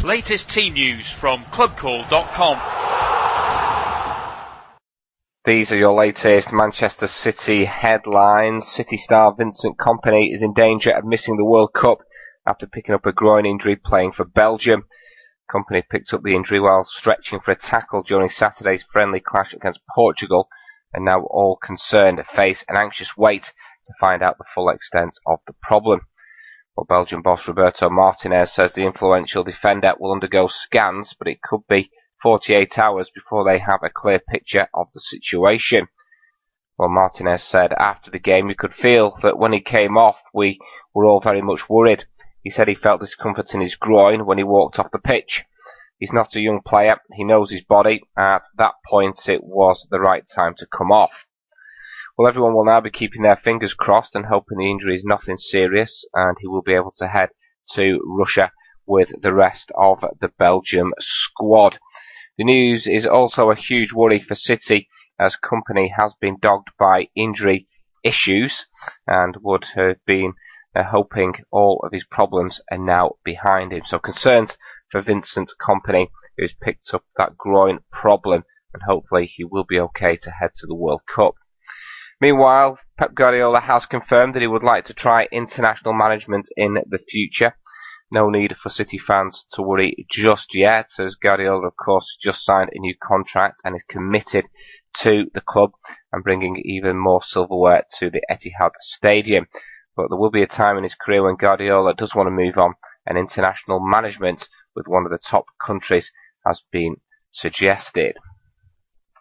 Latest team news from clubcall.com. These are your latest Manchester City headlines. City star Vincent Kompany is in danger of missing the World Cup after picking up a groin injury playing for Belgium. Kompany picked up the injury while stretching for a tackle during Saturday's friendly clash against Portugal, and now all concerned face an anxious wait to find out the full extent of the problem. Well, Belgian boss Roberto Martinez says the influential defender will undergo scans, but it could be 48 hours before they have a clear picture of the situation. Well, Martinez said after the game, "We could feel that when he came off, we were all very much worried." He said he felt discomfort in his groin when he walked off the pitch. He's not a young player, he knows his body. At that point, it was the right time to come off. Well, everyone will now be keeping their fingers crossed and hoping the injury is nothing serious, and he will be able to head to Russia with the rest of the Belgium squad. The news is also a huge worry for City, as Kompany has been dogged by injury issues and would have been hoping all of his problems are now behind him. So concerns for Vincent Kompany, who's picked up that groin problem, and hopefully he will be okay to head to the World Cup. Meanwhile, Pep Guardiola has confirmed that he would like to try international management in the future. No need for City fans to worry just yet, as Guardiola, of course, just signed a new contract and is committed to the club and bringing even more silverware to the Etihad Stadium. But there will be a time in his career when Guardiola does want to move on, and international management with one of the top countries has been suggested.